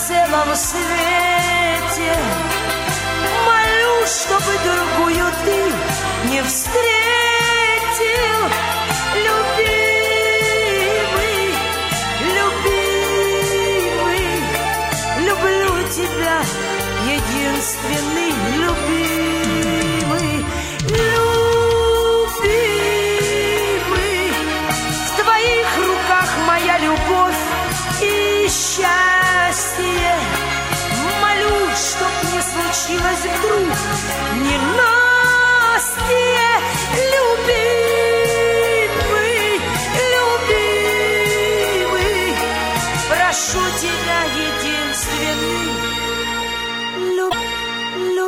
целом свете. Молю, чтобы другую ты не встретил, любимый, любимый. Люблю тебя, единственный, любимый.